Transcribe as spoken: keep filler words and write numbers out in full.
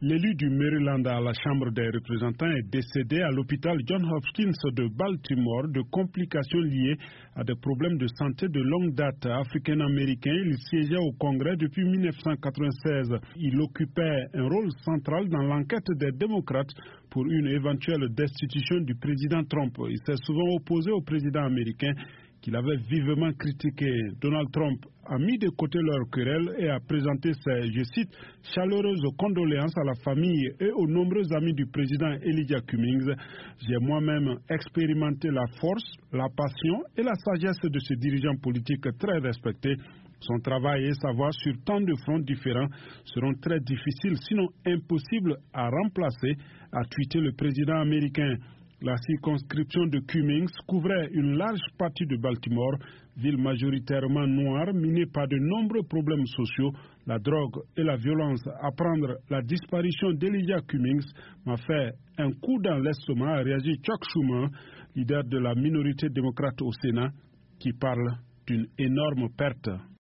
L'élu du Maryland à la Chambre des représentants est décédé à l'hôpital Johns Hopkins de Baltimore de complications liées à des problèmes de santé de longue date. Africain-américain, il siégeait au Congrès depuis mille neuf cent quatre-vingt-seize. Il occupait un rôle central dans l'enquête des démocrates pour une éventuelle destitution du président Trump. Il s'est souvent opposé au président américain qu'il avait vivement critiqué. Donald Trump a mis de côté leur querelle et a présenté ses, je cite, chaleureuses condoléances à la famille et aux nombreux amis du président Elijah Cummings. J'ai moi-même expérimenté la force, la passion et la sagesse de ce dirigeant politique très respecté. Son travail et sa voix sur tant de fronts différents seront très difficiles, sinon impossibles à remplacer, a tweeté le président américain. La circonscription de Cummings couvrait une large partie de Baltimore, ville majoritairement noire, minée par de nombreux problèmes sociaux, la drogue et la violence. Apprendre la disparition d'Elijah Cummings m'a fait un coup dans l'estomac, a réagi Chuck Schumer, leader de la minorité démocrate au Sénat, qui parle d'une énorme perte.